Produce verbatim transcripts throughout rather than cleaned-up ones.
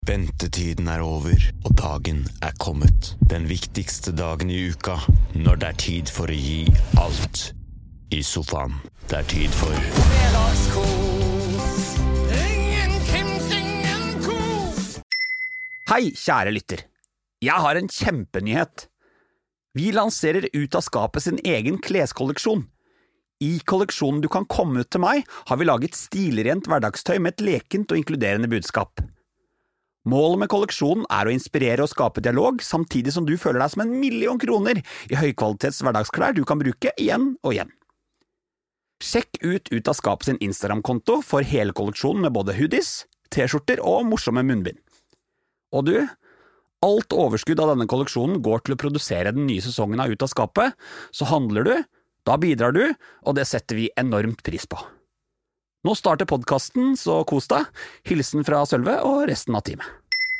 Ventetiden er over, og dagen er kommet. Den viktigste dagen i uka, når det er tid for å gi alt i sofaen. Det er tid for Fredagskos. Ingen Kims, ingen kos. Hei, kjære lytter. Jeg har en kjempenyhet. Vi lanserer Ut av skapet sin egen kleskolleksjon. I kolleksjonen Du kan komme ut til meg, har vi laget stilrent hverdagstøy med et lekent og inkluderende budskap. Målet med kolleksjonen er å inspirere og skape dialog, samtidig som du føler deg som en million kroner i høykvalitets hverdagsklær du kan bruke igjen og igjen. Sjekk ut Ut av skapet sin Instagram-konto for hele kolleksjonen med både hoodies, t-skjorter og morsomme munnbind. Og du, alt overskudd av denne kolleksjonen går til å produsere den nye sesongen av Ut av skapet, så handler du, da bidrar du, og det setter vi enormt pris på. Nå starter podcasten, så kos deg. Hilsen fra Sølve og resten av teamet.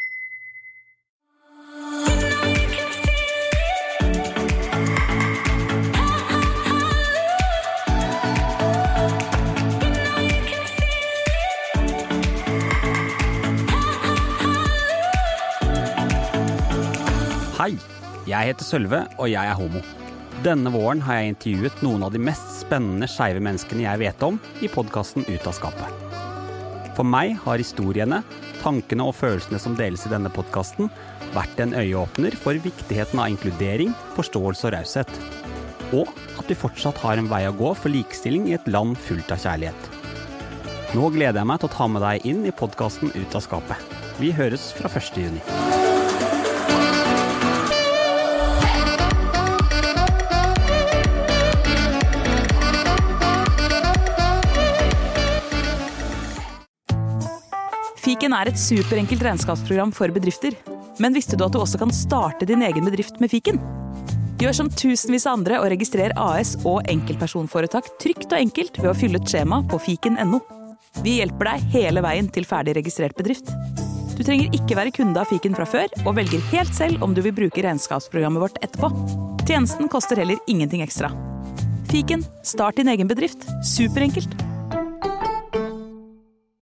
Hei, jeg heter Sølve, og jeg er homo. Denne våren har jeg intervjuet noen av de mest spennende skeive menneskene jeg vet om i podcasten Ut av skapet. For meg har historiene, tankene og følelsene som deles i denne podcasten vært en øyeåpner for viktigheten av inkludering, forståelse og raushet. Og at vi fortsatt har en vei å gå for likestilling i et land fullt av kjærlighet. Nå gleder jeg meg til å ta med deg inn i podcasten Ut av skapet. Vi høres fra første juni. Fiken er et superenkelt regnskapsprogram for bedrifter. Men visste du at du også kan starte din egen bedrift med Fiken? Gjør som tusenvis av andre og registrer A S og enkeltpersonforetak trygt og enkelt ved å fylle ut skjema på fiken punktum no. Vi hjelper deg hele veien til ferdig registrert bedrift. Du trenger ikke være kunde av Fiken fra før, og velger helt selv om du vil bruke regnskapsprogrammet vårt etterpå. Tjenesten koster heller ingenting ekstra. Fiken, start din egen bedrift. Superenkelt.